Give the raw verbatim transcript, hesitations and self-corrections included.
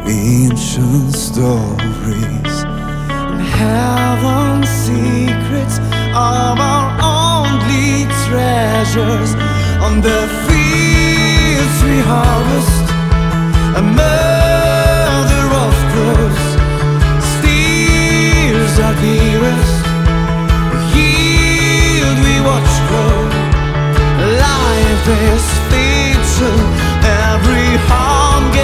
ancient stories and heaven's secrets are our only treasures. On the fields we harvest a murder of crows, steals our dearest, yield we watch grow. Life is fiction,